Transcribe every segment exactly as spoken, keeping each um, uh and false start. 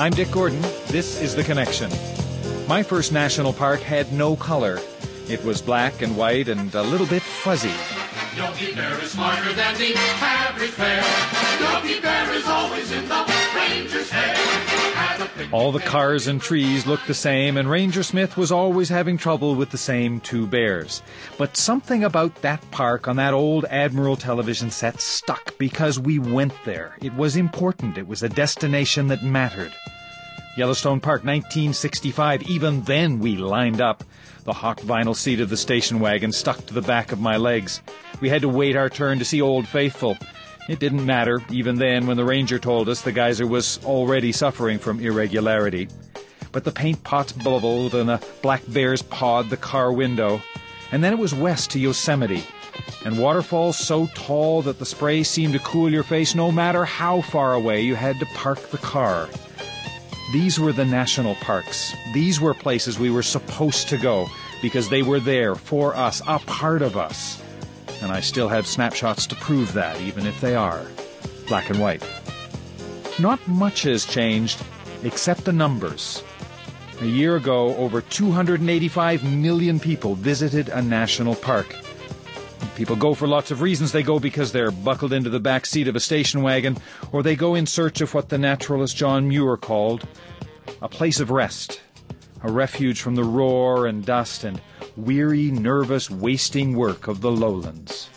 I'm Dick Gordon. This is The Connection. My first national park had no color. It was black and white and a little bit fuzzy. Yogi Bear is smarter than the average bear. Yogi Bear is always in the ranger's hair. All the cars and trees looked the same, and Ranger Smith was always having trouble with the same two bears. But something about that park on that old Admiral television set stuck because we went there. It was important. It was a destination that mattered. Yellowstone Park, nineteen sixty-five. Even then we lined up. The hot vinyl seat of the station wagon stuck to the back of my legs. We had to wait our turn to see Old Faithful. It didn't matter, even then, when the ranger told us the geyser was already suffering from irregularity. But the paint pots bubbled and a black bears pawed the car window. And then it was west to Yosemite, and waterfalls so tall that the spray seemed to cool your face no matter how far away you had to park the car. These were the national parks. These were places we were supposed to go because they were there for us, a part of us. And I still have snapshots to prove that, even if they are black and white. Not much has changed, except the numbers. A year ago, over two hundred eighty-five million people visited a national park. People go for lots of reasons. They go because they're buckled into the back seat of a station wagon, or they go in search of what the naturalist John Muir called a place of rest, a refuge from the roar and dust and weary, nervous, wasting work of the lowlands.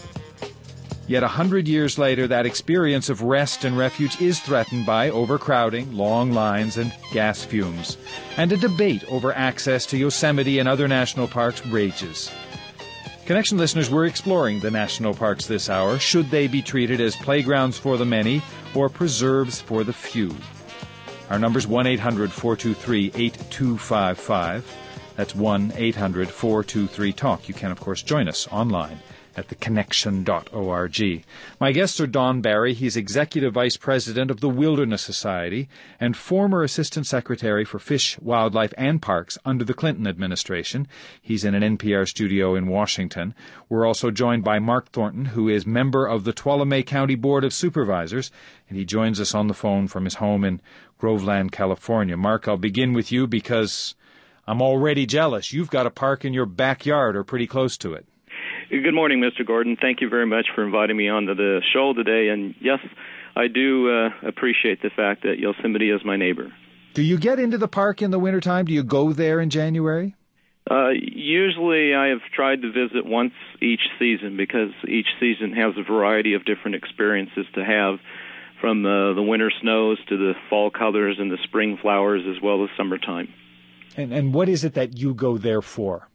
Yet a hundred years later, that experience of rest and refuge is threatened by overcrowding, long lines, and gas fumes. And a debate over access to Yosemite and other national parks rages. Connection listeners, we're exploring the national parks this hour. Should they be treated as playgrounds for the many or preserves for the few? Our number's one eight hundred four two three eight two five five. That's one eight hundred four two three talk. You can, of course, join us online at the connection dot org. My guests are Don Barry. He's Executive Vice President of the Wilderness Society and former Assistant Secretary for Fish, Wildlife, and Parks under the Clinton administration. He's in an N P R studio in Washington. We're also joined by Mark Thornton, who is member of the Tuolumne County Board of Supervisors, and he joins us on the phone from his home in Groveland, California. Mark, I'll begin with you because I'm already jealous. You've got a park in your backyard or pretty close to it. Good morning, Mister Gordon. Thank you very much for inviting me on to the show today. And yes, I do uh, appreciate the fact that Yosemite is my neighbor. Do you get into the park in the wintertime? Do you go there in January? Uh, usually I have tried to visit once each season because each season has a variety of different experiences to have, from uh, the winter snows to the fall colors and the spring flowers as well as summertime. And, and what is it that you go there for?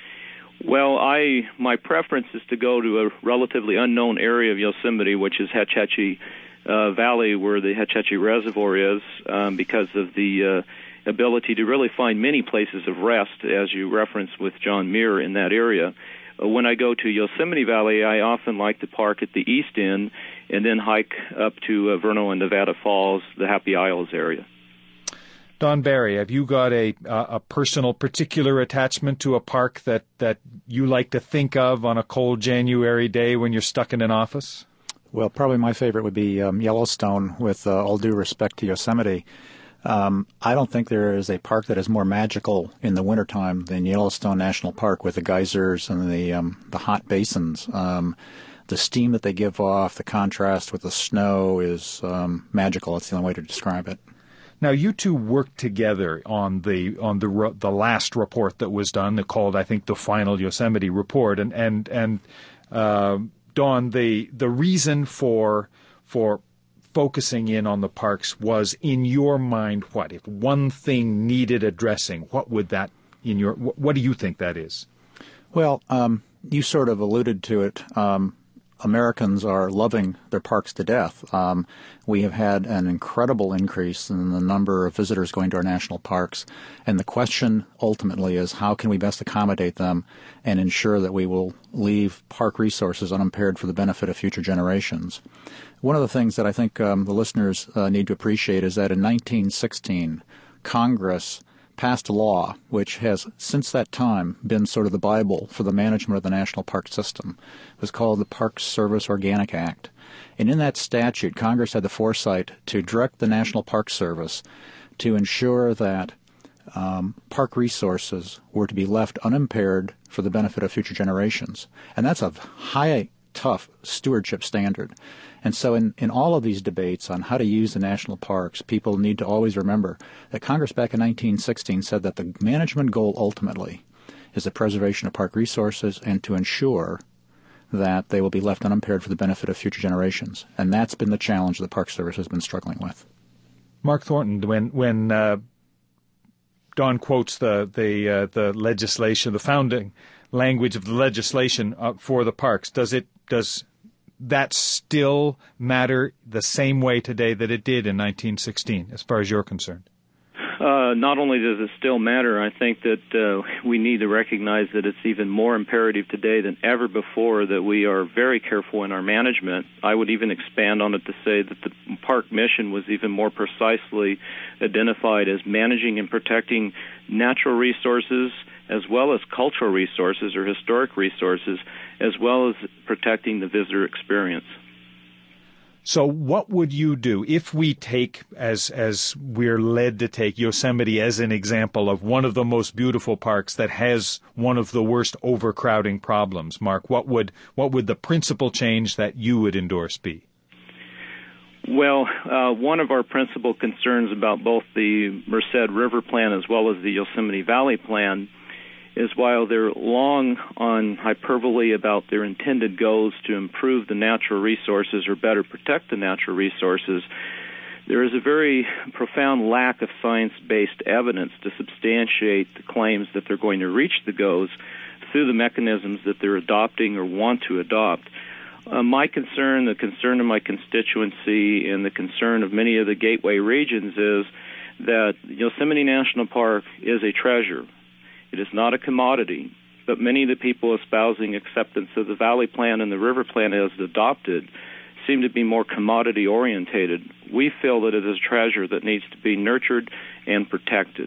Well, I my preference is to go to a relatively unknown area of Yosemite, which is Hetch Hetchy uh, Valley, where the Hetch Hetchy Reservoir is, um, because of the uh, ability to really find many places of rest, as you referenced with John Muir in that area. Uh, when I go to Yosemite Valley, I often like to park at the east end and then hike up to uh, Verno and Nevada Falls, the Happy Isles area. Don Barry, have you got a uh, a personal, particular attachment to a park that, that you like to think of on a cold January day when you're stuck in an office? Well, probably my favorite would be um, Yellowstone, with uh, all due respect to Yosemite. Um, I don't think there is a park that is more magical in the wintertime than Yellowstone National Park, with the geysers and the um, the hot basins. Um, the steam that they give off, the contrast with the snow is um, magical. It's the only way to describe it. Now, you two worked together on the on the the last report that was done, called, I think, the Final Yosemite Report, and and and uh, Don, the the reason for for focusing in on the parks was, in your mind, what? If one thing needed addressing, what would that in your what do you think that is? Well, um, you sort of alluded to it. Um, Americans are loving their parks to death. Um, we have had an incredible increase in the number of visitors going to our national parks, and the question ultimately is, how can we best accommodate them and ensure that we will leave park resources unimpaired for the benefit of future generations? One of the things that I think um, the listeners uh, need to appreciate is that in nineteen sixteen, Congress passed a law which has, since that time, been sort of the Bible for the management of the national park system. It was called the Park Service Organic Act. And in that statute, Congress had the foresight to direct the National Park Service to ensure that um, park resources were to be left unimpaired for the benefit of future generations. And that's a high, tough stewardship standard. And so in, in all of these debates on how to use the national parks, people need to always remember that Congress back in nineteen sixteen said that the management goal ultimately is the preservation of park resources and to ensure that they will be left unimpaired for the benefit of future generations. And that's been the challenge the Park Service has been struggling with. Mark Thornton, when when uh, Don quotes the the uh, the legislation, the founding language of the legislation uh, for the parks, does it does that still matter the same way today that it did in nineteen sixteen, as far as you're concerned? Uh, not only does it still matter, I think that uh, we need to recognize that it's even more imperative today than ever before that we are very careful in our management. I would even expand on it to say that the park mission was even more precisely identified as managing and protecting natural resources as well as cultural resources or historic resources, as well as protecting the visitor experience. So what would you do if we take, as as we're led to take, Yosemite as an example of one of the most beautiful parks that has one of the worst overcrowding problems? Mark, what would what would the principal change that you would endorse be? Well, uh, one of our principal concerns about both the Merced River Plan as well as the Yosemite Valley Plan is while they're long on hyperbole about their intended goals to improve the natural resources or better protect the natural resources, there is a very profound lack of science-based evidence to substantiate the claims that they're going to reach the goals through the mechanisms that they're adopting or want to adopt. Uh, my concern, the concern of my constituency, and the concern of many of the gateway regions is that Yosemite National Park is a treasure. It is not a commodity, but many of the people espousing acceptance of the Valley Plan and the River Plan as adopted seem to be more commodity-orientated. We feel that it is a treasure that needs to be nurtured and protected.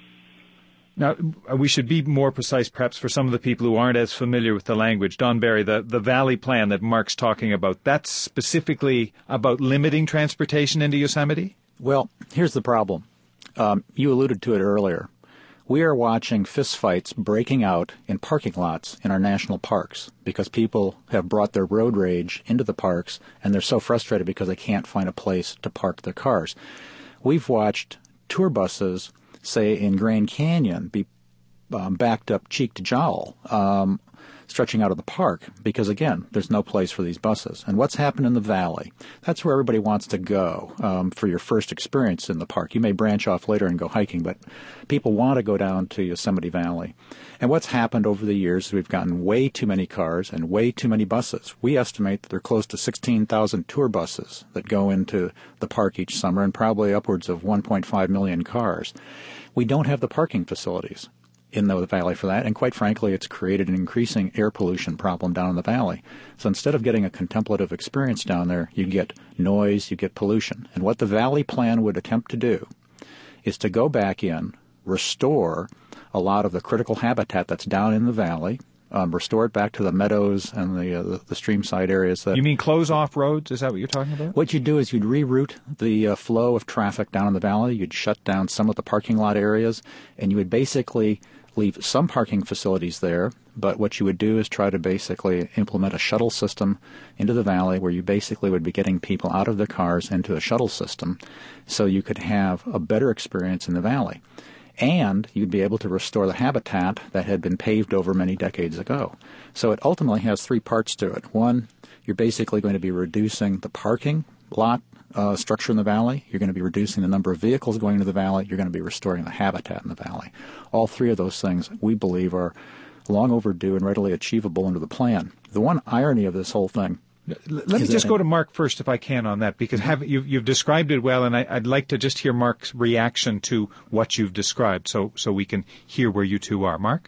Now, we should be more precise, perhaps, for some of the people who aren't as familiar with the language. Don Barry, the, the Valley Plan that Mark's talking about, that's specifically about limiting transportation into Yosemite? Well, here's the problem. Um, you alluded to it earlier. We are watching fistfights breaking out in parking lots in our national parks because people have brought their road rage into the parks, and they're so frustrated because they can't find a place to park their cars. We've watched tour buses, say in Grand Canyon, be um, backed up cheek to jowl, um, stretching out of the park because, again, there's no place for these buses. And what's happened in the valley? That's where everybody wants to go um, for your first experience in the park. You may branch off later and go hiking, but people want to go down to Yosemite Valley. And what's happened over the years is we've gotten way too many cars and way too many buses. We estimate that there are close to sixteen thousand tour buses that go into the park each summer and probably upwards of one point five million cars. We don't have the parking facilities in the valley for that, and quite frankly, it's created an increasing air pollution problem down in the valley. So instead of getting a contemplative experience down there, you get noise, you get pollution. And what the Valley Plan would attempt to do is to go back in, restore a lot of the critical habitat that's down in the valley, um, restore it back to the meadows and the, uh, the the streamside areas. That, you mean close off roads? Is that what you're talking about? What you'd do is you'd reroute the uh, flow of traffic down in the valley. You'd shut down some of the parking lot areas, and you would basically leave some parking facilities there, but what you would do is try to basically implement a shuttle system into the valley where you basically would be getting people out of their cars into a shuttle system so you could have a better experience in the valley. And you'd be able to restore the habitat that had been paved over many decades ago. So it ultimately has three parts to it. One, you're basically going to be reducing the parking lot Uh, structure in the valley. You're going to be reducing the number of vehicles going into the valley. You're going to be restoring the habitat in the valley. All three of those things, we believe, are long overdue and readily achievable under the plan. The one irony of this whole thing... Let me just go to Mark first, if I can, on that, because have, you've, you've described it well, and I, I'd like to just hear Mark's reaction to what you've described so, so we can hear where you two are. Mark?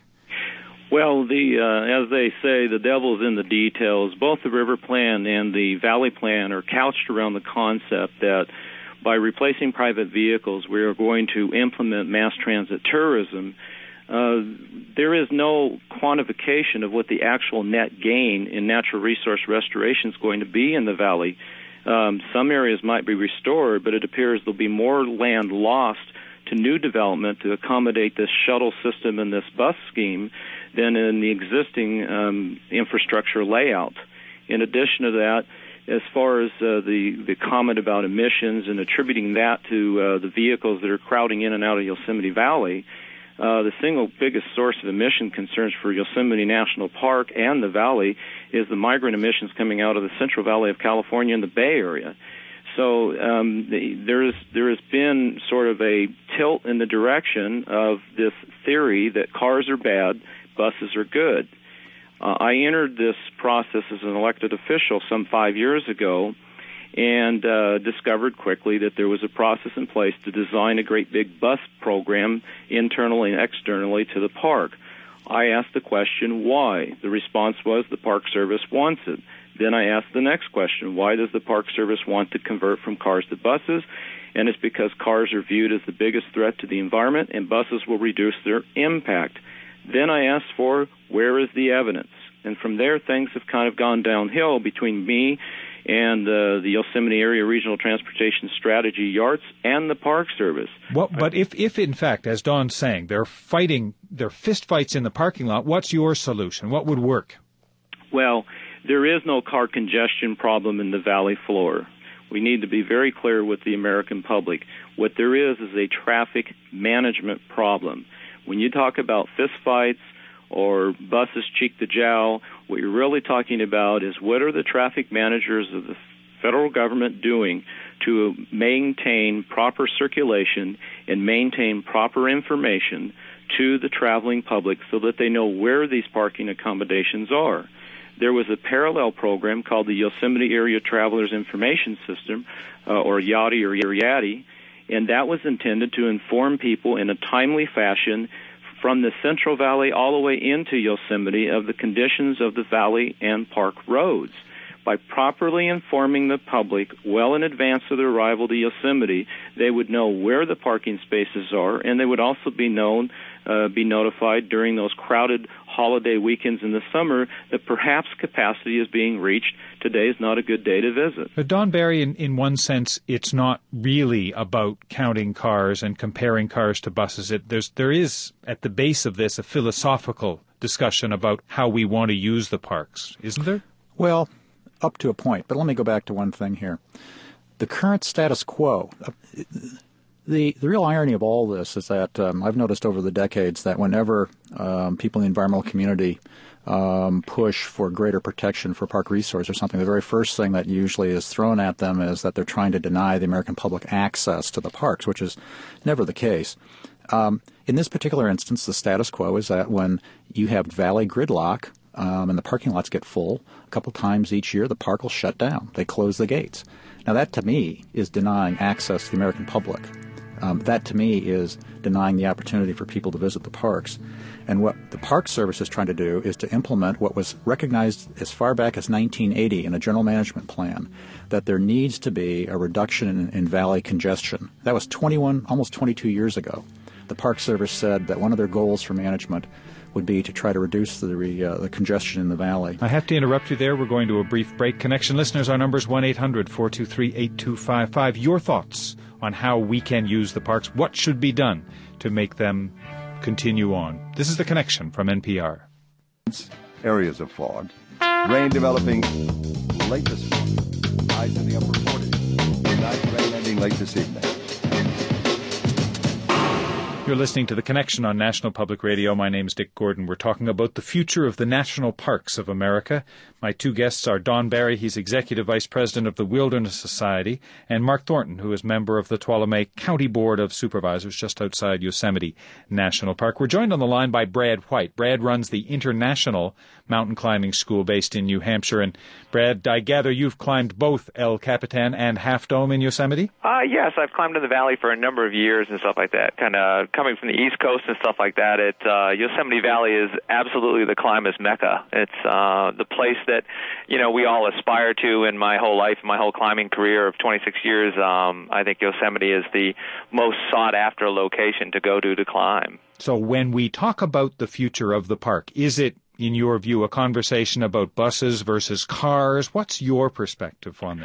Well, the uh, as they say, the devil's in the details. Both the River Plan and the Valley Plan are couched around the concept that by replacing private vehicles, we are going to implement mass transit tourism. Uh, there is no quantification of what the actual net gain in natural resource restoration is going to be in the valley. Um, some areas might be restored, but it appears there'll be more land lost to new development to accommodate this shuttle system and this bus scheme than in the existing um, infrastructure layout. In addition to that, as far as uh, the, the comment about emissions and attributing that to uh, the vehicles that are crowding in and out of Yosemite Valley, uh, the single biggest source of emission concerns for Yosemite National Park and the valley is the migrant emissions coming out of the Central Valley of California and the Bay Area. So um, the, there is there has been sort of a tilt in the direction of this theory that cars are bad, buses are good. Uh, I entered this process as an elected official some five years ago and uh, discovered quickly that there was a process in place to design a great big bus program internally and externally to the park. I asked the question, why? The response was the Park Service wants it. Then I asked the next question, why does the Park Service want to convert from cars to buses? And it's because cars are viewed as the biggest threat to the environment and buses will reduce their impact. Then I asked for, where is the evidence? And from there, things have kind of gone downhill between me and uh, the Yosemite Area Regional Transportation Strategy, YARTS, and the Park Service. Well, but if, if in fact, as Don's saying, they're fighting, they're fistfights in the parking lot, what's your solution? What would work? Well, there is no car congestion problem in the valley floor. We need to be very clear with the American public. What there is is a traffic management problem. When you talk about fistfights or buses cheek to jowl, what you're really talking about is what are the traffic managers of the federal government doing to maintain proper circulation and maintain proper information to the traveling public so that they know where these parking accommodations are. There was a parallel program called the Yosemite Area Travelers Information System, uh, or YATI or YATI, and that was intended to inform people in a timely fashion from the Central Valley all the way into Yosemite of the conditions of the valley and park roads. By properly informing the public well in advance of their arrival to Yosemite, they would know where the parking spaces are, and they would also be known, uh, be notified during those crowded holiday weekends in the summer that perhaps capacity is being reached. Today is not a good day to visit. But Don Barry, in, in one sense, it's not really about counting cars and comparing cars to buses. It, there's, there is, at the base of this, a philosophical discussion about how we want to use the parks, isn't there? Well, up to a point, but let me go back to one thing here. The current status quo, uh, the the real irony of all this is that um, I've noticed over the decades that whenever um, people in the environmental community um, push for greater protection for park resource or something, the very first thing that usually is thrown at them is that they're trying to deny the American public access to the parks, which is never the case. Um, in this particular instance, the status quo is that when you have valley gridlock, Um, and the parking lots get full, a couple times each year the park will shut down. They close the gates. Now that, to me, is denying access to the American public. Um, that, to me, is denying the opportunity for people to visit the parks. And what the Park Service is trying to do is to implement what was recognized as far back as nineteen eighty in a general management plan, that there needs to be a reduction in, in valley congestion. That was twenty-one, almost twenty-two years ago. The Park Service said that one of their goals for management would be to try to reduce the uh, the congestion in the valley. I have to interrupt you there. We're going to a brief break. Connection listeners, our number is one eight hundred four two three eight two five five. Your thoughts on how we can use the parks. What should be done to make them continue on? This is The Connection from N P R. Areas of fog. Rain developing late this morning. Highs in the upper forties. Night rain ending late this evening. You're listening to The Connection on National Public Radio. My name is Dick Gordon. We're talking about the future of the national parks of America. My two guests are Don Barry, he's Executive Vice President of the Wilderness Society, and Mark Thornton, who is member of the Tuolumne County Board of Supervisors just outside Yosemite National Park. We're joined on the line by Brad White. Brad runs the International Mountain Climbing School based in New Hampshire. And Brad, I gather you've climbed both El Capitan and Half Dome in Yosemite? Uh, yes, I've climbed in the valley for a number of years and stuff like that. Kind of coming from the East Coast and stuff like that, it, uh, Yosemite Valley is absolutely the climber's mecca. It's uh, the place that, you know, we all aspire to. In my whole life, my whole climbing career of twenty-six years, um, I think Yosemite is the most sought-after location to go to to climb. So when we talk about the future of the park, is it, in your view, a conversation about buses versus cars? What's your perspective on this?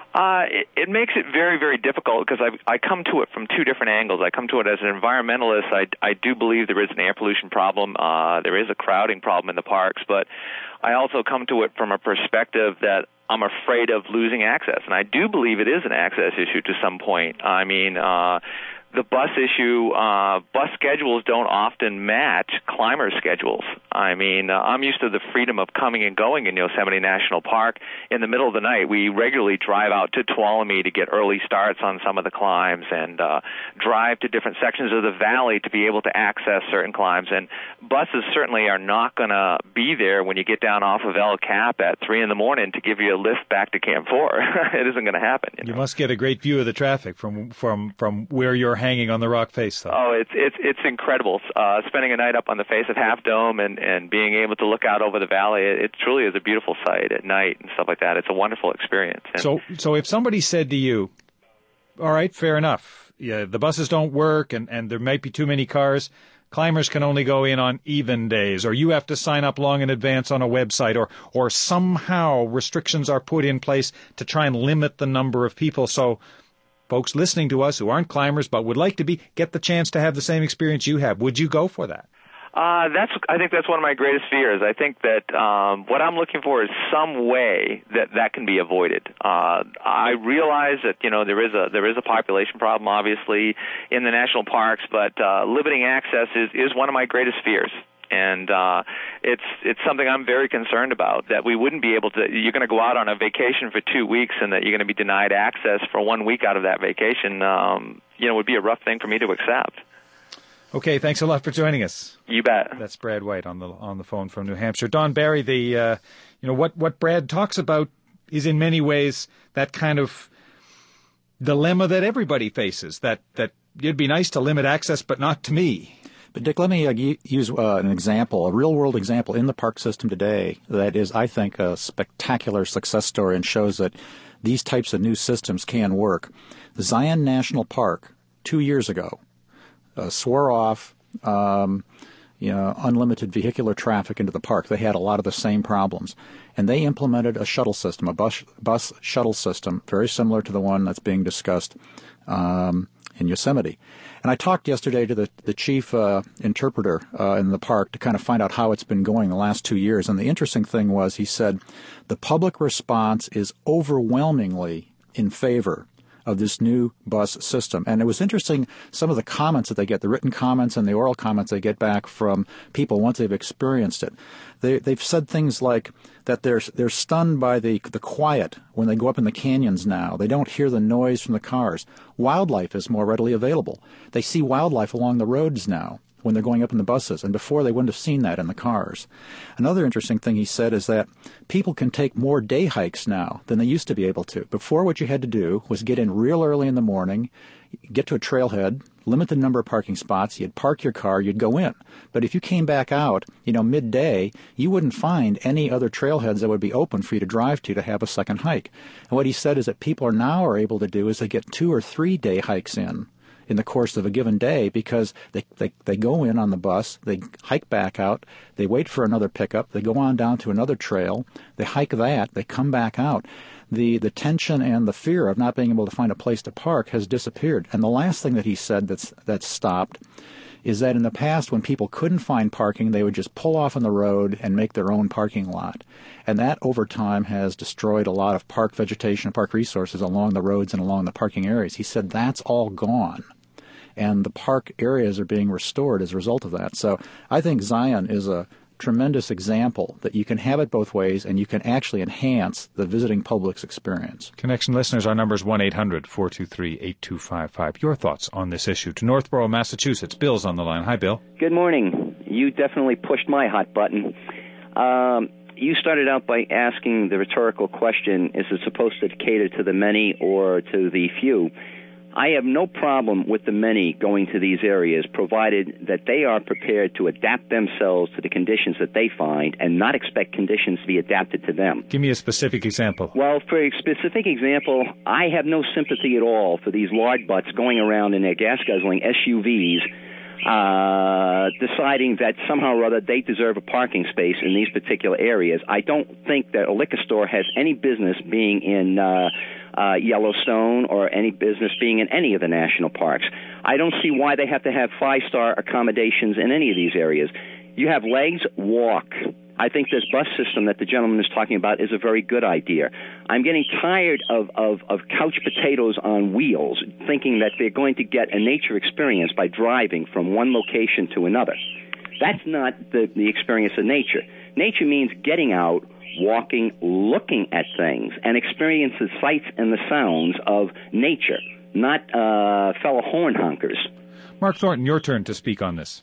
Uh, it, it makes it very, very difficult because I, I come to it from two different angles. I come to it as an environmentalist. I, I do believe there is an air pollution problem. Uh, there is a crowding problem in the parks, but I also come to it from a perspective that I'm afraid of losing access, and I do believe it is an access issue to some point. I mean, uh, the bus issue, uh, bus schedules don't often match climber schedules. I mean, uh, I'm used to the freedom of coming and going in Yosemite National Park. In the middle of the night, we regularly drive out to Tuolumne to get early starts on some of the climbs and uh, drive to different sections of the valley to be able to access certain climbs. And buses certainly are not going to be there when you get down off of El Cap at three in the morning to give you a lift back to Camp four. It isn't going to happen. You, you know? must get a great view of the traffic from from from where you're hanging on the rock face, though. Oh, it's it's it's incredible. Uh, spending a night up on the face of Half Dome and, and being able to look out over the valley, it, it truly is a beautiful sight at night and stuff like that. It's a wonderful experience. And so, so if somebody said to you, all right, fair enough, yeah, the buses don't work and, and there might be too many cars, climbers can only go in on even days, or you have to sign up long in advance on a website, or or somehow restrictions are put in place to try and limit the number of people, so folks listening to us who aren't climbers but would like to be, get the chance to have the same experience you have. Would you go for that? Uh, that's. I think that's one of my greatest fears. I think that um, what I'm looking for is some way that that can be avoided. Uh, I realize that you know there is a there is a population problem, obviously, in the national parks, but uh, limiting access is, is one of my greatest fears. And uh, it's it's something I'm very concerned about, that we wouldn't be able to, you're going to go out on a vacation for two weeks and that you're going to be denied access for one week out of that vacation, um, you know, would be a rough thing for me to accept. Okay, thanks a lot for joining us. You bet. That's Brad White on the on the phone from New Hampshire. Don Barry, the uh, you know what what Brad talks about is in many ways that kind of dilemma that everybody faces, that that it'd be nice to limit access, but not to me. But, Dick, let me uh, use uh, an example, a real-world example in the park system today that is, I think, a spectacular success story and shows that these types of new systems can work. Zion National Park, two years ago, uh, swore off um, you know, unlimited vehicular traffic into the park. They had a lot of the same problems. And they implemented a shuttle system, a bus, bus shuttle system, very similar to the one that's being discussed um, in Yosemite. And I talked yesterday to the, the chief uh, interpreter uh, in the park to kind of find out how it's been going the last two years. And the interesting thing was he said the public response is overwhelmingly in favor of this new bus system. And it was interesting, some of the comments that they get, the written comments and the oral comments they get back from people once they've experienced it. They, they've said things like that they're they're stunned by the the quiet when they go up in the canyons now. They don't hear the noise from the cars. Wildlife is more readily available. They see wildlife along the roads now when they're going up in the buses, and before they wouldn't have seen that in the cars. Another interesting thing he said is that people can take more day hikes now than they used to be able to. Before, what you had to do was get in real early in the morning, get to a trailhead, limit the number of parking spots, you'd park your car, you'd go in. But if you came back out, you know, midday, you wouldn't find any other trailheads that would be open for you to drive to to have a second hike. And what he said is that people are now are able to do is they get two or three day hikes in in the course of a given day, because they, they they go in on the bus, they hike back out, they wait for another pickup, they go on down to another trail, they hike that, they come back out. The the tension and the fear of not being able to find a place to park has disappeared. And the last thing that he said that's that's stopped is that in the past, when people couldn't find parking, they would just pull off on the road and make their own parking lot. And that, over time, has destroyed a lot of park vegetation and park resources along the roads and along the parking areas. He said that's all gone. And the park areas are being restored as a result of that. So I think Zion is a tremendous example that you can have it both ways and you can actually enhance the visiting public's experience. Connection listeners, our number is one eight hundred four two three eight two five five. Your thoughts on this issue. To Northborough, Massachusetts. Bill's on the line. Hi, Bill. Good morning. You definitely pushed my hot button. Um, you started out by asking the rhetorical question, is it supposed to cater to the many or to the few? I have no problem with the many going to these areas, provided that they are prepared to adapt themselves to the conditions that they find and not expect conditions to be adapted to them. Give me a specific example. Well, for a specific example, I have no sympathy at all for these lard butts going around in their gas-guzzling S U Vs, uh, deciding that somehow or other they deserve a parking space in these particular areas. I don't think that a liquor store has any business being in uh, uh, Yellowstone or any business being in any of the national parks. I don't see why they have to have five-star accommodations in any of these areas. You have legs, walk. I think this bus system that the gentleman is talking about is a very good idea. I'm getting tired of, of, of couch potatoes on wheels, thinking that they're going to get a nature experience by driving from one location to another. That's not the, the experience of nature. Nature means getting out, walking, looking at things, and experiencing the sights and the sounds of nature, not uh, fellow horn honkers. Mark Thornton, your turn to speak on this.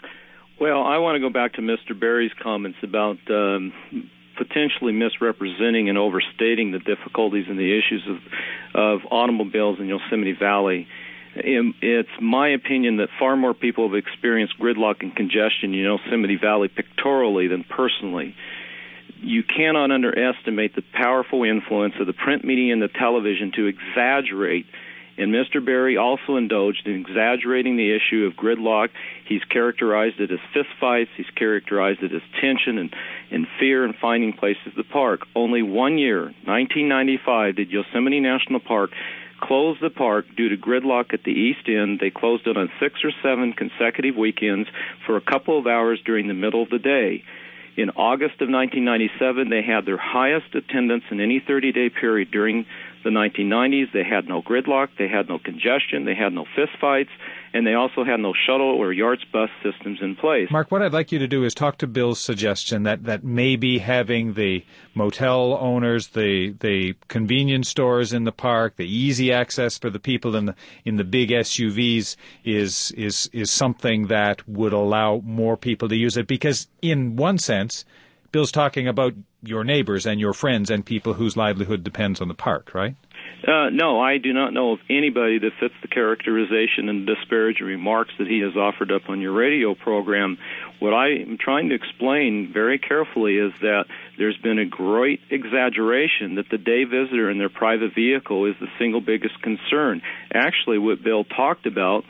Well, I want to go back to Mister Berry's comments about um, potentially misrepresenting and overstating the difficulties and the issues of, of automobiles in Yosemite Valley. It's my opinion that far more people have experienced gridlock and congestion in Yosemite Valley pictorially than personally. You cannot underestimate the powerful influence of the print media and the television to exaggerate. And Mister Berry also indulged in exaggerating the issue of gridlock. He's characterized it as fistfights. He's characterized it as tension and, and fear and finding places to park. Only one year, nineteen ninety-five, did Yosemite National Park close the park due to gridlock at the east end. They closed it on six or seven consecutive weekends for a couple of hours during the middle of the day. In August of nineteen ninety-seven, they had their highest attendance in any thirty-day period during the nineteen nineties. They had no gridlock, they had no congestion, they had no fistfights, and they also had no shuttle or Yards bus systems in place. Mark, what I'd like you to do is talk to Bill's suggestion that, that maybe having the motel owners, the the convenience stores in the park, the easy access for the people in the in the big S U Vs is is is something that would allow more people to use it. Because in one sense, Bill's talking about your neighbors and your friends and people whose livelihood depends on the park, right? Uh, no, I do not know of anybody that fits the characterization and disparaging remarks that he has offered up on your radio program. What I am trying to explain very carefully is that there's been a great exaggeration that the day visitor in their private vehicle is the single biggest concern. Actually, what Bill talked about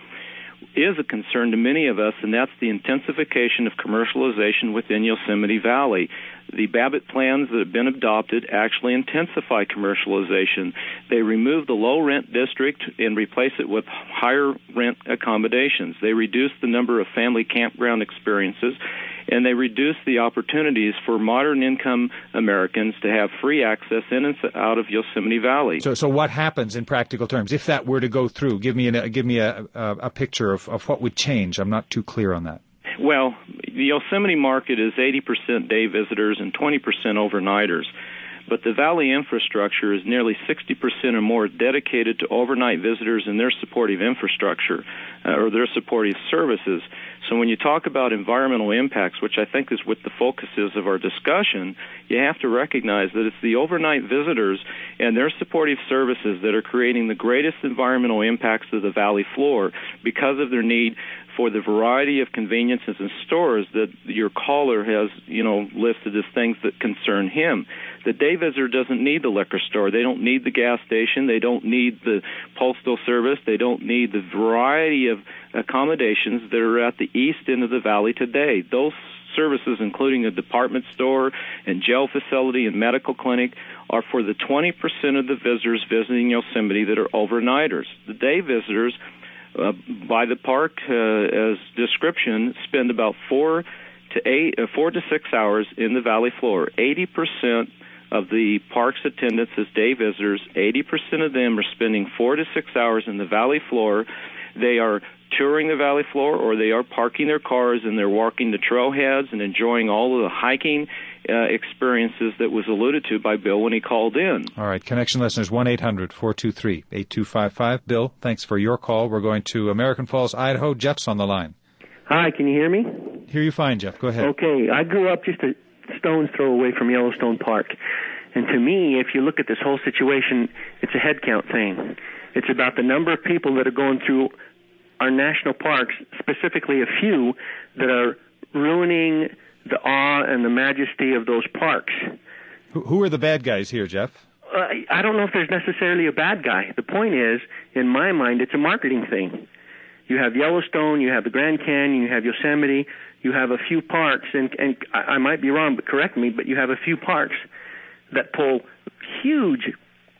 is a concern to many of us, and that's the intensification of commercialization within Yosemite Valley. The Babbitt plans that have been adopted actually intensify commercialization. They remove the low-rent district and replace it with higher-rent accommodations. They reduce the number of family campground experiences, and they reduce the opportunities for modern-income Americans to have free access in and out of Yosemite Valley. So, so what happens in practical terms if that were to go through? Give me an, give me a, a, a picture of, of what would change. I'm not too clear on that. Well, the Yosemite market is eighty percent day visitors and twenty percent overnighters. But the Valley infrastructure is nearly sixty percent or more dedicated to overnight visitors and their supportive infrastructure uh, or their supportive services. So when you talk about environmental impacts, which I think is what the focus is of our discussion, you have to recognize that it's the overnight visitors and their supportive services that are creating the greatest environmental impacts of the valley floor because of their need for the variety of conveniences and stores that your caller has, you know, listed as things that concern him. The day visitor doesn't need the liquor store. They don't need the gas station. They don't need the postal service. They don't need the variety of accommodations that are at the east end of the valley today. Those services, including a department store and jail facility and medical clinic, are for the twenty percent of the visitors visiting Yosemite that are overnighters. The day visitors, uh, by the park uh, as description, spend about four to eight, uh, four to six hours in the valley floor. eighty percent of the park's attendance is day visitors. eighty percent of them are spending four to six hours in the valley floor. They are touring the valley floor, or they are parking their cars and they're walking the trailheads and enjoying all of the hiking uh, experiences that was alluded to by Bill when he called in. All right, Connection listeners, one eight hundred four two three eight two five five. Bill, thanks for your call. We're going to American Falls, Idaho. Jeff's on the line. Hi, can you hear me? Hear you fine, Jeff. Go ahead. Okay, I grew up just a stone's throw away from Yellowstone Park. And to me, if you look at this whole situation, it's a head count thing. It's about the number of people that are going through our national parks, specifically a few, that are ruining the awe and the majesty of those parks. Who, who are the bad guys here, Jeff? Uh, I don't know if there's necessarily a bad guy. The point is, in my mind, it's a marketing thing. You have Yellowstone, you have the Grand Canyon, you have Yosemite, you have a few parks, and, and I might be wrong, but correct me, but you have a few parks that pull huge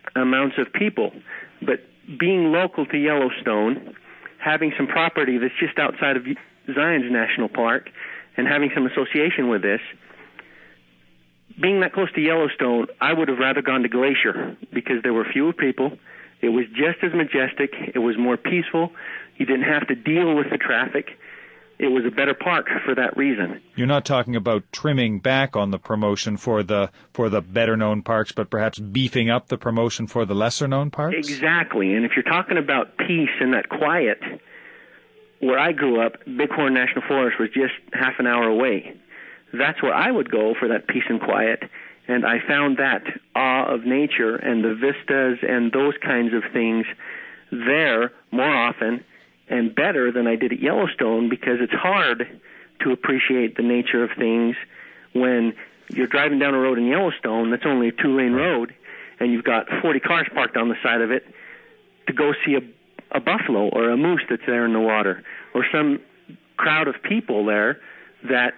amounts of people. But being local to Yellowstone, having some property that's just outside of Zion's National Park, and having some association with this, being that close to Yellowstone, I would have rather gone to Glacier because there were fewer people. It was just as majestic. It was more peaceful. You didn't have to deal with the traffic. It was a better park for that reason. You're not talking about trimming back on the promotion for the for the better-known parks, but perhaps beefing up the promotion for the lesser-known parks? Exactly. And if you're talking about peace and that quiet, where I grew up, Bighorn National Forest was just half an hour away. That's where I would go for that peace and quiet. And I found that awe of nature and the vistas and those kinds of things there more often and better than I did at Yellowstone, because it's hard to appreciate the nature of things when you're driving down a road in Yellowstone that's only a two-lane road and you've got forty cars parked on the side of it to go see a, a buffalo or a moose that's there in the water, or some crowd of people there that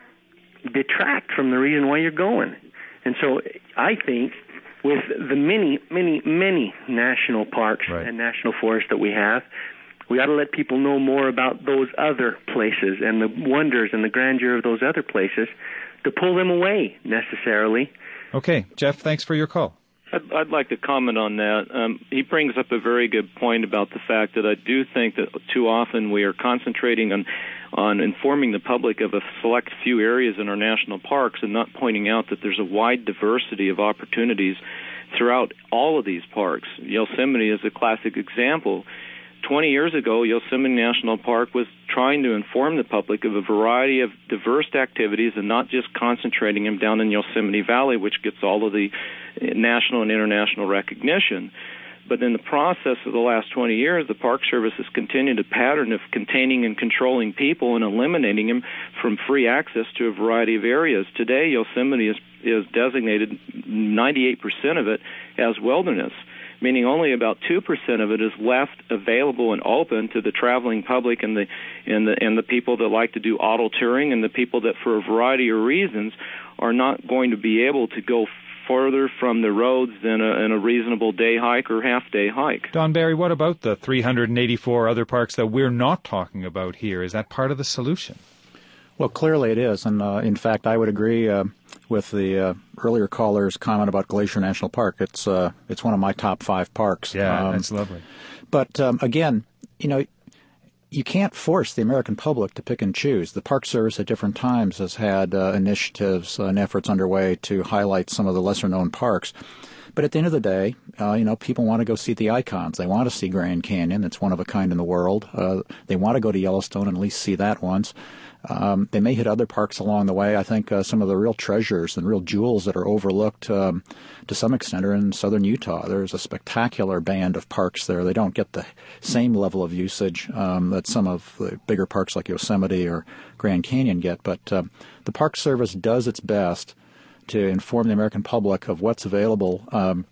detract from the reason why you're going. And so I think with the many, many, many national parks right. and national forests that we have, we ought to let people know more about those other places and the wonders and the grandeur of those other places to pull them away necessarily. Okay. Jeff, thanks for your call. I'd, I'd like to comment on that. Um, he brings up a very good point about the fact that I do think that too often we are concentrating on on informing the public of a select few areas in our national parks and not pointing out that there's a wide diversity of opportunities throughout all of these parks. Yosemite is a classic example. Twenty years ago, Yosemite National Park was trying to inform the public of a variety of diverse activities and not just concentrating them down in Yosemite Valley, which gets all of the national and international recognition. But in the process of the last twenty years, the Park Service has continued a pattern of containing and controlling people and eliminating them from free access to a variety of areas. Today, Yosemite is, is designated ninety-eight percent of it as wilderness, meaning only about two percent of it is left available and open to the traveling public and the and the and the people that like to do auto touring and the people that, for a variety of reasons, are not going to be able to go further from the roads than a, in a reasonable day hike or half-day hike. Don Barry, what about the three hundred eighty-four other parks that we're not talking about here? Is that part of the solution? Well, clearly it is, and uh, in fact, I would agree uh, with the uh, earlier caller's comment about Glacier National Park. It's uh, it's one of my top five parks. Yeah, um, that's lovely. But um, again, you know, you can't force the American public to pick and choose. The Park Service at different times has had uh, initiatives and efforts underway to highlight some of the lesser-known parks. But at the end of the day, uh, you know, people want to go see the icons. They want to see Grand Canyon. It's one of a kind in the world. Uh, they want to go to Yellowstone and at least see that once. Um, they may hit other parks along the way. I think uh, some of the real treasures and real jewels that are overlooked um, to some extent are in southern Utah. There's a spectacular band of parks there. They don't get the same level of usage um, that some of the bigger parks like Yosemite or Grand Canyon get. But uh, the Park Service does its best to inform the American public of what's available. Um,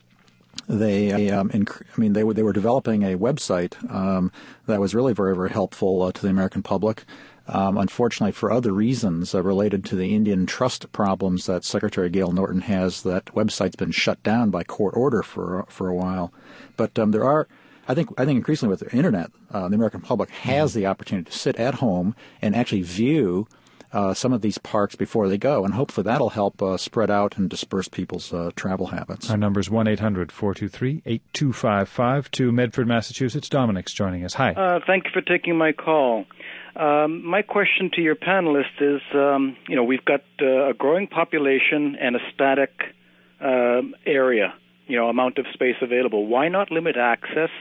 They, um, inc- I mean, they were they were developing a website um, that was really very, very helpful uh, to the American public. Um, unfortunately, for other reasons uh, related to the Indian trust problems that Secretary Gail Norton has, that website's been shut down by court order for for a while. But um, there are, I think, I think increasingly with the internet, uh, the American public has the opportunity to sit at home and actually view Uh, some of these parks before they go, and hopefully that'll help uh, spread out and disperse people's uh, travel habits. Our number is one eight hundred four two three eight two five five. To Medford, Massachusetts, Dominic's joining us. Hi. Uh, thank you for taking my call. Um, my question to your panelist is, um, you know, we've got uh, a growing population and a static uh, area, you know, amount of space available. Why not limit access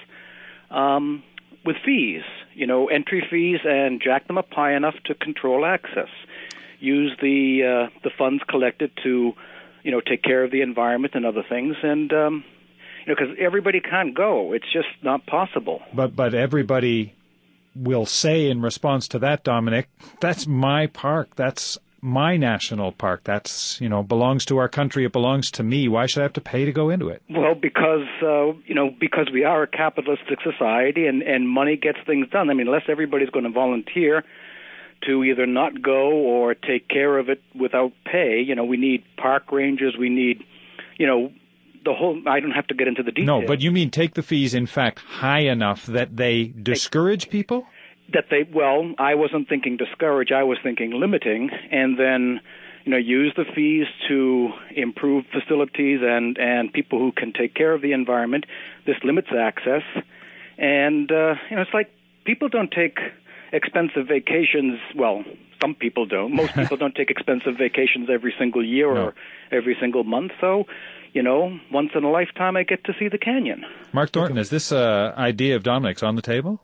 um, with fees? You know, entry fees, and jack them up high enough to control access. Use the uh, the funds collected to, you know, take care of the environment and other things, and um, you know, because everybody can't go. It's just not possible. But but everybody will say in response to that, Dominic, that's my park. That's my national park. That's, you know, belongs to our country. It belongs to me. Why should I have to pay to go into it? Well, because, uh, you know, because we are a capitalistic society and, and money gets things done. I mean, unless everybody's going to volunteer to either not go or take care of it without pay, you know, we need park rangers. We need, you know, the whole, I don't have to get into the details. No, but you mean take the fees, in fact, high enough that they discourage people? That they, well, I wasn't thinking discourage, I was thinking limiting, and then, you know, use the fees to improve facilities and, and people who can take care of the environment. This limits access. And, uh, you know, it's like people don't take expensive vacations, well, some people don't. Most people don't take expensive vacations every single year no. or every single month. So, you know, once in a lifetime I get to see the canyon. Mark Thornton, is this uh, idea of Dominic's on the table?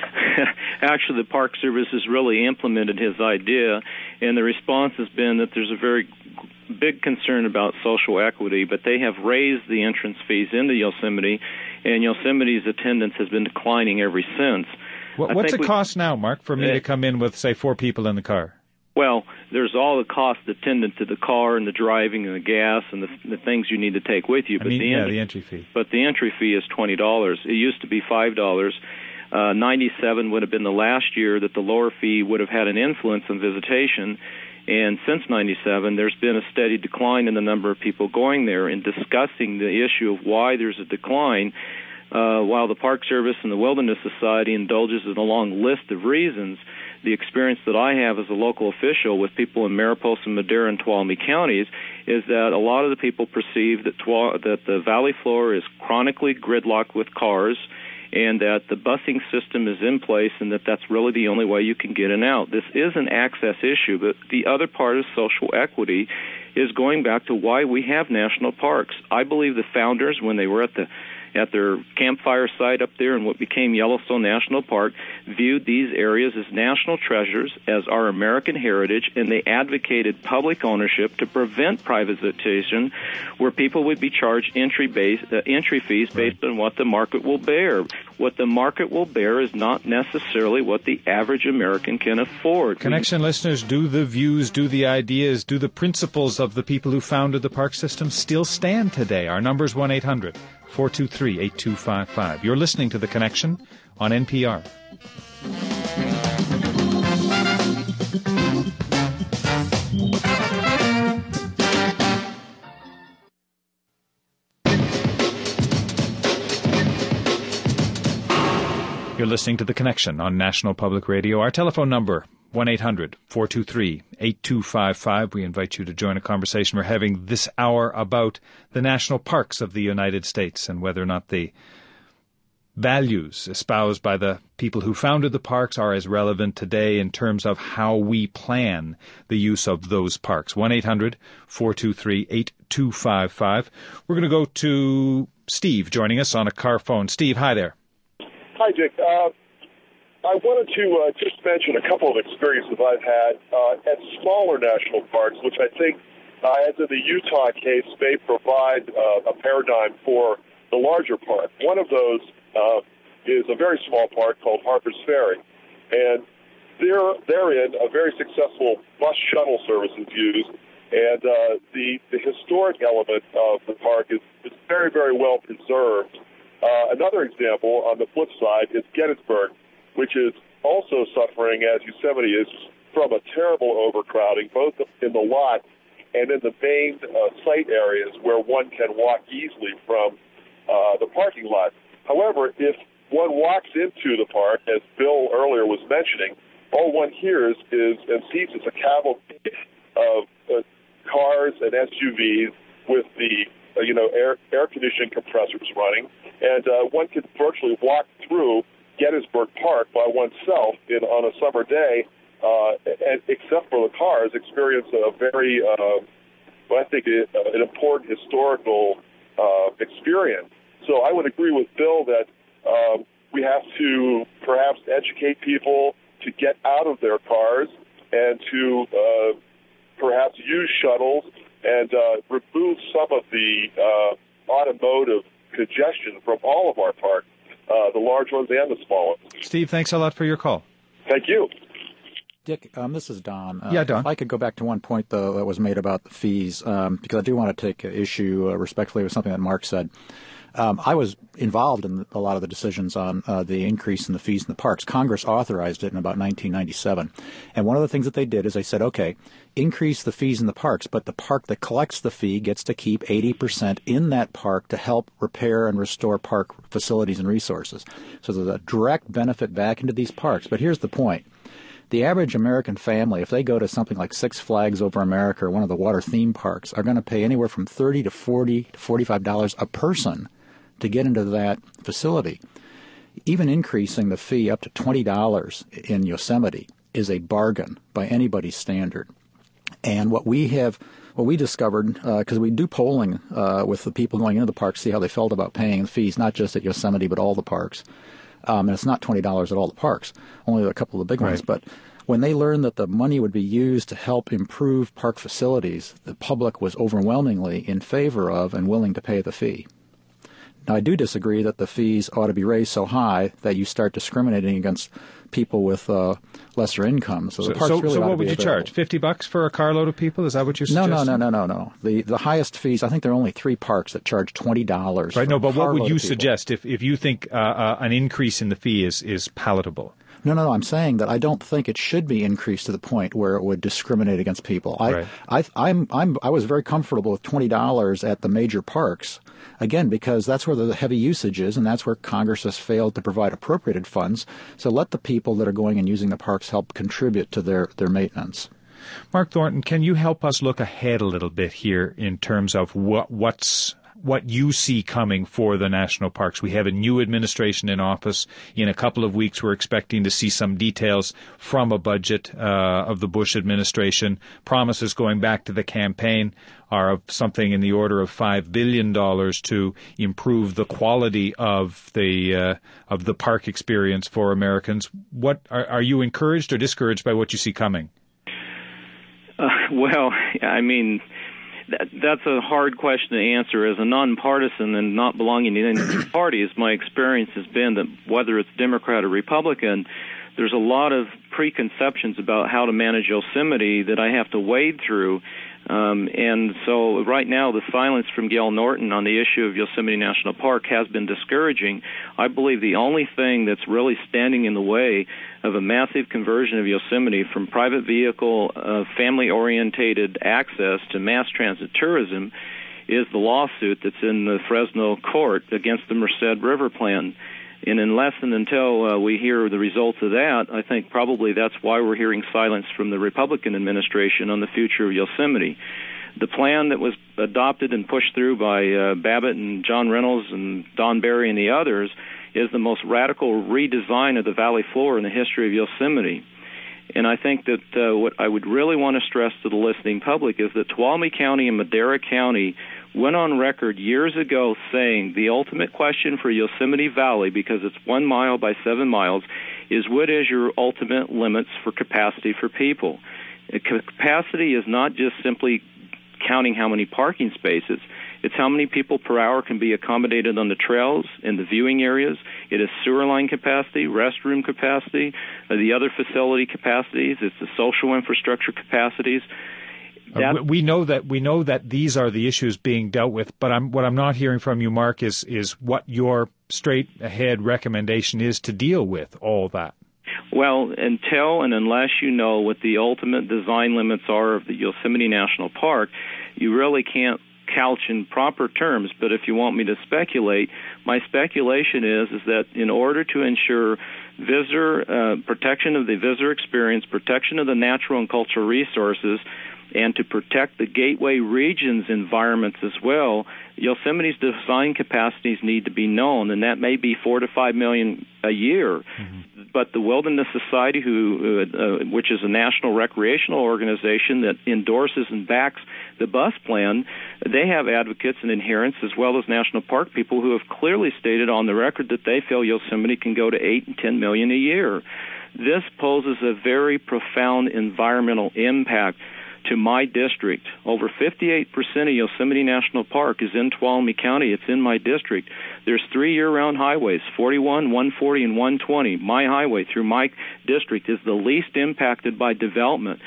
Actually, the Park Service has really implemented his idea, and the response has been that there's a very big concern about social equity, but they have raised the entrance fees into Yosemite, and Yosemite's attendance has been declining ever since. What, what's it we, cost now, Mark, for me uh, to come in with, say, four people in the car? Well, there's all the costs attendant to the car and the driving and the gas and the, the things you need to take with you. But I mean, the, yeah, entry, the entry fee. But the entry fee is twenty dollars. It used to be five dollars. Uh, ninety-seven would have been the last year that the lower fee would have had an influence on visitation. And since ninety-seven, there's been a steady decline in the number of people going there. And discussing the issue of why there's a decline, uh, while the Park Service and the Wilderness Society indulges in a long list of reasons, the experience that I have as a local official with people in Mariposa, Madera, and Tuolumne counties is that a lot of the people perceive that, Tuol- that the valley floor is chronically gridlocked with cars, and that the busing system is in place and that that's really the only way you can get in and out. This is an access issue, but the other part of social equity is going back to why we have national parks. I believe the founders, when they were at the at their campfire site up there in what became Yellowstone National Park, viewed these areas as national treasures, as our American heritage, and they advocated public ownership to prevent privatization, where people would be charged entry base, uh, entry fees based on what the market will bear. What the market will bear is not necessarily what the average American can afford. Connection we, listeners, do the views, do the ideas, do the principles of the people who founded the park system still stand today? Our number is one eight hundred four two three eight two five five. You're listening to The Connection on N P R. You're listening to The Connection on National Public Radio. Our telephone number, one eight hundred four two three eight two five five. We invite you to join a conversation we're having this hour about the national parks of the United States and whether or not the values espoused by the people who founded the parks are as relevant today in terms of how we plan the use of those parks. one eight hundred four two three eight two five five. We're going to go to Steve joining us on a car phone. Steve, hi there. Hi, Dick. Uh, I wanted to uh, just mention a couple of experiences I've had uh, at smaller national parks, which I think, uh, as in the Utah case, may provide uh, a paradigm for the larger park. One of those uh, is a very small park called Harper's Ferry, and there, therein, a very successful bus shuttle service is used, and uh, the, the historic element of the park is, is very, very well preserved. Uh, another example, on the flip side, is Gettysburg, which is also suffering, as Yosemite is, from a terrible overcrowding, both in the lot and in the main uh, site areas where one can walk easily from uh, the parking lot. However, if one walks into the park, as Bill earlier was mentioning, all one hears is and sees is a cavalcade of uh, cars and S U Vs with the uh, you know air air conditioning compressors running, and uh, one can virtually walk through Gettysburg Park by oneself in, on a summer day, uh, and except for the cars, experience a very, uh, well, I think, it, uh, an important historical uh, experience. So I would agree with Bill that um, we have to perhaps educate people to get out of their cars and to uh, perhaps use shuttles and uh, remove some of the uh, automotive congestion from all of our parks, uh, the large ones and the small ones. Steve, thanks a lot for your call. Thank you. Dick, um, this is Don. Uh, yeah, Don. If I could go back to one point, though, that was made about the fees, um, because I do want to take issue uh, respectfully with something that Mark said. Um, I was involved in a lot of the decisions on uh, the increase in the fees in the parks. Congress authorized it in about nineteen ninety-seven. And one of the things that they did is they said, okay, increase the fees in the parks, but the park that collects the fee gets to keep eighty percent in that park to help repair and restore park facilities and resources. So there's a direct benefit back into these parks. But here's the point. The average American family, if they go to something like Six Flags Over America or one of the water theme parks, are going to pay anywhere from thirty to forty to forty-five dollars a person to get into that facility. Even increasing the fee up to twenty dollars in Yosemite is a bargain by anybody's standard. And what we have, what we discovered, because uh, we do polling uh, with the people going into the parks, see how they felt about paying the fees, not just at Yosemite, but all the parks. Um, and it's not twenty dollars at all the parks, only a couple of the big right. ones. But when they learned that the money would be used to help improve park facilities, the public was overwhelmingly in favor of and willing to pay the fee. Now, I do disagree that the fees ought to be raised so high that you start discriminating against people with uh, lesser incomes. So, so, the parks so, really so ought what to be would you available. charge? Fifty bucks for a carload of people? Is that what you're No, suggesting? no, no, no, no, no. The the highest fees. I think there are only three parks that charge twenty dollars. Right. No, but what would you people. suggest if if you think uh, uh, an increase in the fee is is palatable? No, no, no. I'm saying that I don't think it should be increased to the point where it would discriminate against people. I, right. I, I'm, I'm, I was very comfortable with twenty dollars at the major parks, again, because that's where the heavy usage is, and that's where Congress has failed to provide appropriated funds. So let the people that are going and using the parks help contribute to their, their maintenance. Mark Thornton, can you help us look ahead a little bit here in terms of what what's what you see coming for the national parks? We have a new administration in office. In a couple of weeks, we're expecting to see some details from a budget uh, of the Bush administration. Promises going back to the campaign are of something in the order of five billion dollars to improve the quality of the uh, of the park experience for Americans. What are, are you encouraged or discouraged by what you see coming? Uh, well, I mean, that, that's a hard question to answer. As a nonpartisan and not belonging to any parties, my experience has been that whether it's Democrat or Republican, there's a lot of preconceptions about how to manage Yosemite that I have to wade through. Um, and so right now the silence from Gail Norton on the issue of Yosemite National Park has been discouraging. I believe the only thing that's really standing in the way of a massive conversion of Yosemite from private vehicle, uh, family-orientated access to mass transit tourism is the lawsuit that's in the Fresno court against the Merced River Plan. And unless and until uh, we hear the results of that, I think probably that's why we're hearing silence from the Republican administration on the future of Yosemite. The plan that was adopted and pushed through by uh, Babbitt and John Reynolds and Don Barry and the others is the most radical redesign of the valley floor in the history of Yosemite. And I think that uh, what I would really want to stress to the listening public is that Tuolumne County and Madera County went on record years ago saying the ultimate question for Yosemite Valley, because it's one mile by seven miles, is what is your ultimate limits for capacity for people? Capacity is not just simply counting how many parking spaces. It's how many people per hour can be accommodated on the trails, in the viewing areas. It is sewer line capacity, restroom capacity, uh, the other facility capacities. It's the social infrastructure capacities. Uh, we know that we know that these are the issues being dealt with, but I'm, what I'm not hearing from you, Mark, is is what your straight ahead recommendation is to deal with all that. Well, until and unless you know what the ultimate design limits are of the Yosemite National Park, you really can't couch in proper terms. But if you want me to speculate, my speculation is is that in order to ensure visitor uh, protection of the visitor experience, protection of the natural and cultural resources, and to protect the Gateway region's environments as well, Yosemite's design capacities need to be known, and that may be four to five million a year. Mm-hmm. But the Wilderness Society, who, uh, which is a national recreational organization that endorses and backs the bus plan, they have advocates and adherents as well as national park people who have clearly stated on the record that they feel Yosemite can go to eight and ten million a year. This poses a very profound environmental impact to my district. Over fifty-eight percent of Yosemite National Park is in Tuolumne County. It's in my district. There's three year-round highways, forty-one, one forty, and one twenty. My highway through my district is the least impacted by development.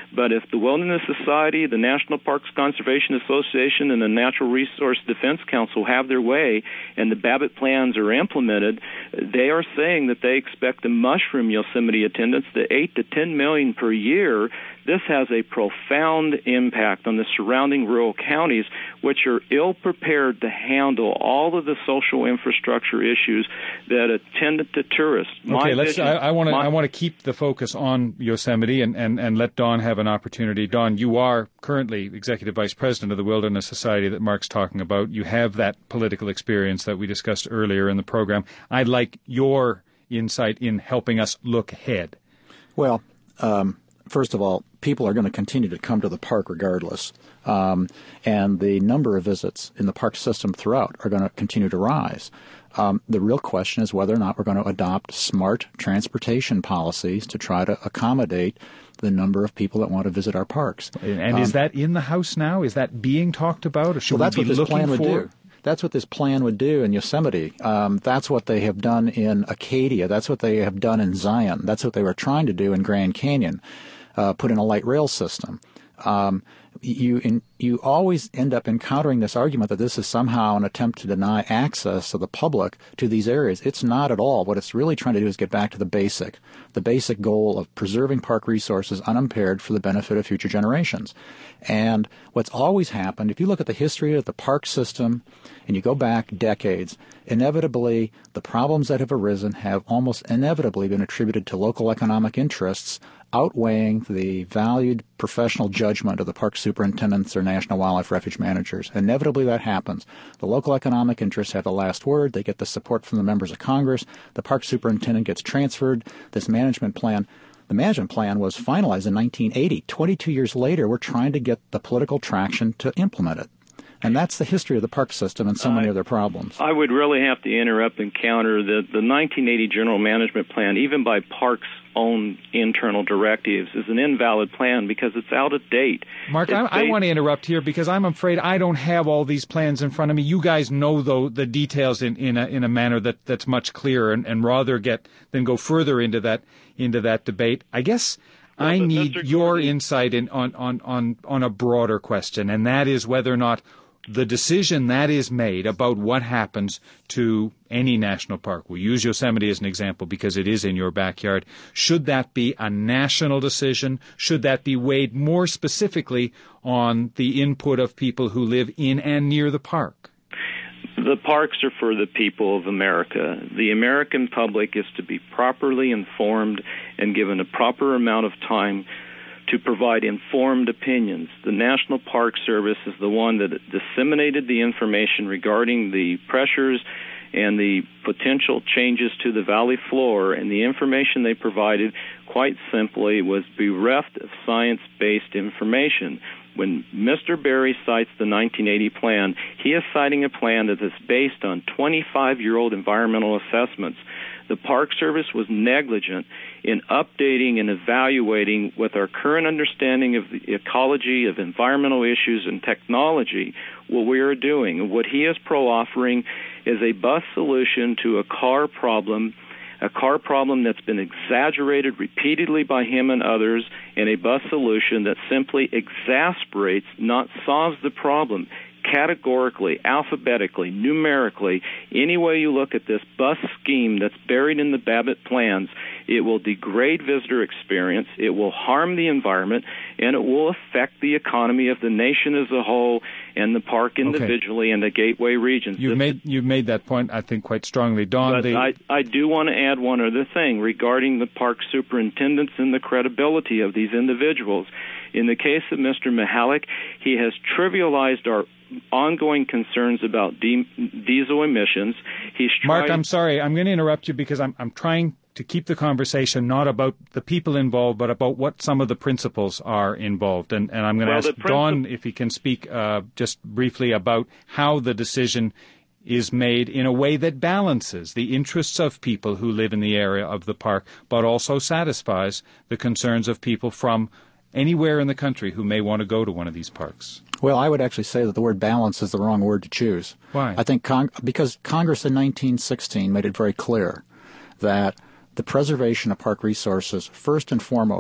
But if the Wilderness Society, the National Parks Conservation Association, and the Natural Resource Defense Council have their way and the Babbitt plans are implemented, they are saying that they expect the mushroom Yosemite attendance to eight to ten million per year. This has a profound impact on the surrounding rural counties, which are ill-prepared to handle all of the social infrastructure issues that attend to tourists. My okay, let's. vision, I want to. my, I want to keep the focus on Yosemite and, and, and let Don have an opportunity. Don, you are currently Executive Vice President of the Wilderness Society that Mark's talking about. You have that political experience that we discussed earlier in the program. I'd like your insight in helping us look ahead. Well, um, first of all, people are going to continue to come to the park regardless. Um, and the number of visits in the park system throughout are going to continue to rise. Um, the real question is whether or not we're going to adopt smart transportation policies to try to accommodate the number of people that want to visit our parks. And um, is that in the House now? Is that being talked about? Or should well, that's we be what this looking plan would for? do. That's what this plan would do in Yosemite. Um, that's what they have done in Acadia. That's what they have done in Zion. That's what they were trying to do in Grand Canyon, uh, put in a light rail system. Um, you in, you always end up encountering this argument that this is somehow an attempt to deny access to the public to these areas. It's not at all. What it's really trying to do is get back to the basic, the basic goal of preserving park resources unimpaired for the benefit of future generations. And what's always happened, if you look at the history of the park system and you go back decades, inevitably the problems that have arisen have almost inevitably been attributed to local economic interests outweighing the valued professional judgment of the park superintendents or National Wildlife Refuge managers. Inevitably that happens. The local economic interests have the last word. They get the support from the members of Congress. The park superintendent gets transferred. This management plan, the management plan was finalized in nineteen eighty. twenty-two years later, we're trying to get the political traction to implement it. And that's the history of the park system and so many I, of their problems. I would really have to interrupt and counter that the nineteen eighty General Management Plan, even by Parks' own internal directives, is an invalid plan because it's out of date. Mark, I, I want to interrupt here because I'm afraid I don't have all these plans in front of me. You guys know, though, the details in, in, a, in a manner that, that's much clearer and, and rather get than go further into that into that debate. I guess well, I need Mister your Gordon. insight in, on, on, on, on a broader question, and that is whether or not the decision that is made about what happens to any national park, we'll use Yosemite as an example because it is in your backyard, should that be a national decision? Should that be weighed more specifically on the input of people who live in and near the park? The parks are for the people of America. The American public is to be properly informed and given a proper amount of time to provide informed opinions. The National Park Service is the one that disseminated the information regarding the pressures and the potential changes to the valley floor, and the information they provided, quite simply, was bereft of science-based information. When Mister Berry cites the nineteen eighty plan, he is citing a plan that is based on twenty-five-year-old environmental assessments. The Park Service was negligent in updating and evaluating with our current understanding of the ecology, of environmental issues, and technology what we are doing. What he is pro-offering is a bus solution to a car problem, a car problem that's been exaggerated repeatedly by him and others, and a bus solution that simply exasperates, not solves the problem. Categorically, alphabetically, numerically, any way you look at this bus scheme that's buried in the Babbitt plans, it will degrade visitor experience, it will harm the environment, and it will affect the economy of the nation as a whole and the park individually okay. and the gateway regions. You've this made is, you've made that point, I think, quite strongly. Don, but the... I, I do want to add one other thing regarding the park superintendents and the credibility of these individuals. In the case of Mister Mihalik, he has trivialized our ongoing concerns about de- diesel emissions. He's tried- Mark, I'm sorry. I'm going to interrupt you because I'm I'm trying to keep the conversation not about the people involved, but about what some of the principles are involved. And, and I'm going to well, ask princip- Don if he can speak uh, just briefly about how the decision is made in a way that balances the interests of people who live in the area of the park, but also satisfies the concerns of people from anywhere in the country who may want to go to one of these parks. Well, I would actually say that the word balance is the wrong word to choose. Why? I think Cong- because Congress in nineteen sixteen made it very clear that the preservation of park resources, first and foremost,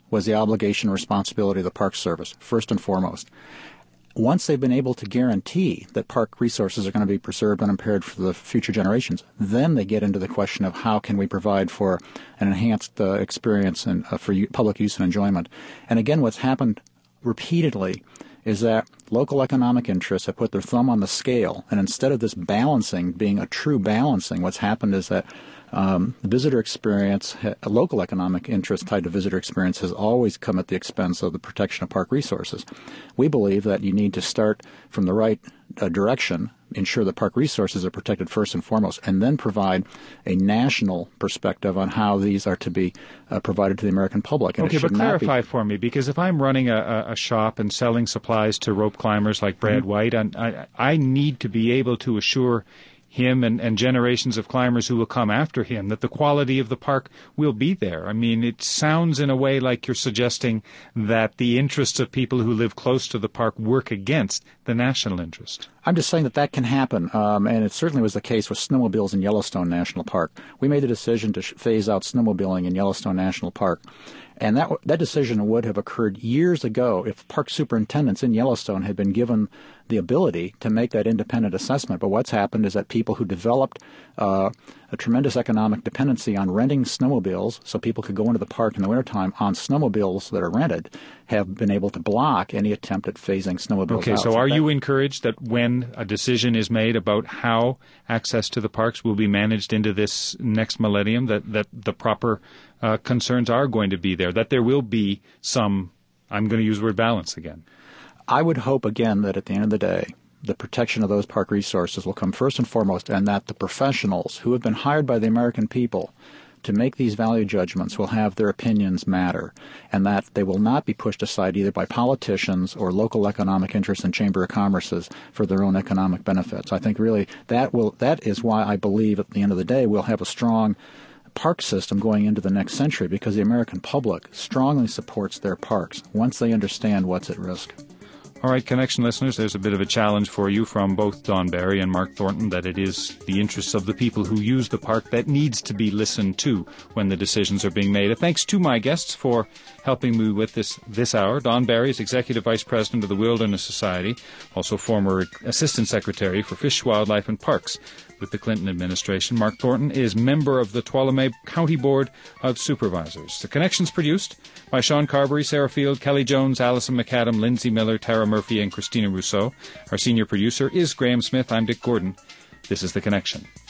was the obligation and responsibility of the Park Service, first and foremost. Once they've been able to guarantee that park resources are going to be preserved unimpaired for the future generations, then they get into the question of how can we provide for an enhanced uh, experience and uh, for u- public use and enjoyment. And again, what's happened repeatedly is that local economic interests have put their thumb on the scale, and instead of this balancing being a true balancing, what's happened is that Um, the visitor experience, a local economic interest tied to visitor experience, has always come at the expense of the protection of park resources. We believe that you need to start from the right uh, direction, ensure that park resources are protected first and foremost, and then provide a national perspective on how these are to be uh, provided to the American public. And okay, it should but not clarify be... for me, because if I'm running a, a shop and selling supplies to rope climbers like Brad mm-hmm. White, and I, I need to be able to assure him and, and generations of climbers who will come after him that the quality of the park will be there. I mean, it sounds in a way like you're suggesting that the interests of people who live close to the park work against the national interest. I'm just saying that that can happen, um, and it certainly was the case with snowmobiles in Yellowstone National Park. We made the decision to sh- phase out snowmobiling in Yellowstone National Park, and that that decision would have occurred years ago if park superintendents in Yellowstone had been given the ability to make that independent assessment. But what's happened is that people who developed uh, a tremendous economic dependency on renting snowmobiles so people could go into the park in the wintertime on snowmobiles that are rented have been able to block any attempt at phasing snowmobiles Okay, out. so So are that- you encouraged that when a decision is made about how access to the parks will be managed into this next millennium, that, that the proper uh, concerns are going to be there, that there will be some, I'm going to use the word balance again? I would hope, again, that at the end of the day, the protection of those park resources will come first and foremost, and that the professionals who have been hired by the American people to make these value judgments will have their opinions matter, and that they will not be pushed aside either by politicians or local economic interests and Chamber of Commerces for their own economic benefits. I think really that will that is why I believe at the end of the day we'll have a strong park system going into the next century, because the American public strongly supports their parks once they understand what's at risk. All right, Connection listeners, there's a bit of a challenge for you from both Don Barry and Mark Thornton that it is the interests of the people who use the park that needs to be listened to when the decisions are being made. Thanks to my guests for helping me with this this hour. Don Barry is Executive Vice President of the Wilderness Society, also former Assistant Secretary for Fish, Wildlife and Parks with the Clinton administration. Mark Thornton is member of the Tuolumne County Board of Supervisors. The Connection's produced by Sean Carberry, Sarah Field, Kelly Jones, Allison McAdam, Lindsay Miller, Tara Murphy, and Christina Rousseau. Our senior producer is Graham Smith. I'm Dick Gordon. This is The Connection.